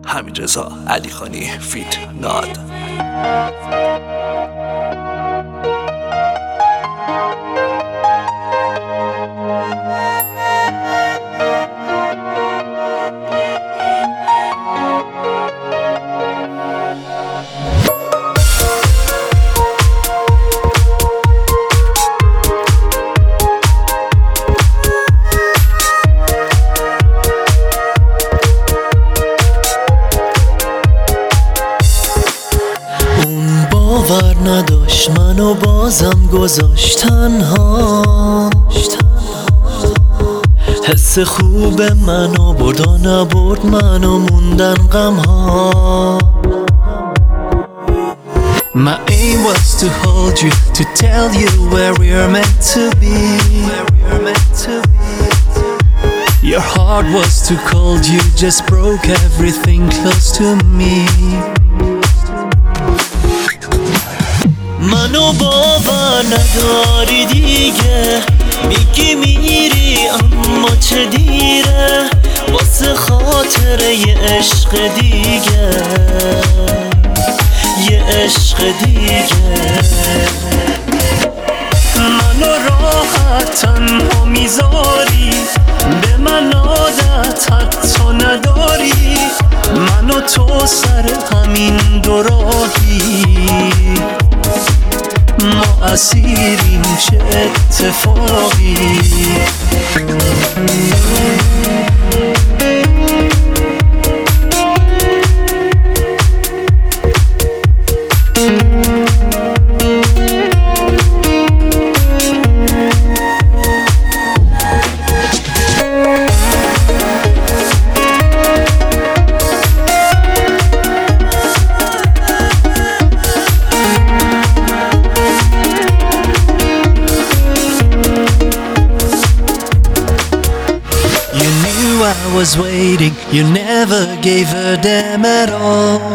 حمیدرضا علیخانی فیت ناد. باور نداشت منو بازم گذاشت تنها، حس خوب منو برد و نبرد منو موندن غمها. My aim was to hold you, to tell you where we're meant to be. Your heart was too cold, you just broke everything close to me. منو باور نداری دیگه، میگی میری اما چه دیره، واسه خاطر یه عشق دیگه، یه عشق دیگه. منو راحت تنها میذاری، به من عادت حتی نداری، منو تو سر همین دو راهی، ما اسیریم چه اتفاقی. I was waiting, you never gave a damn at all.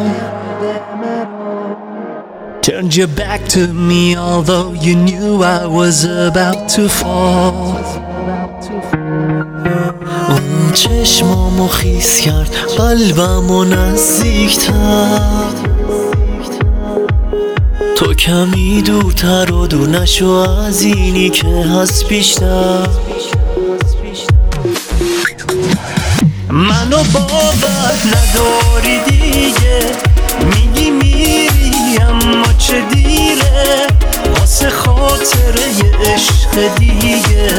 Turned your back to me although you knew I was about to fall. اون چشمامو خیس کرد، قلبمو نزدیک‌تر، تو کمی دورتر و دور نشو از اینی که هست بیشتر. منو باور نداری دیگه، میگی میری اما چه دیره، واسه خاطر یه عشق دیگه،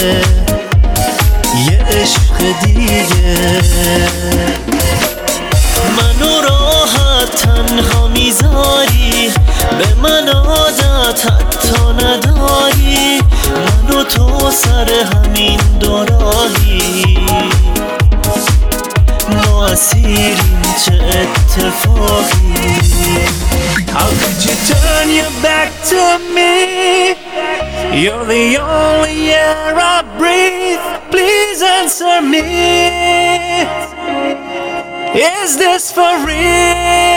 یه عشق دیگه. منو راحت تنها میذاری، به من عادت حتی نداری، منو تو سر همین دو راهی، ما اسیریم چه اتفاقی. How could you turn your back to me? You're the only air I breathe. Please answer me. Is this for real?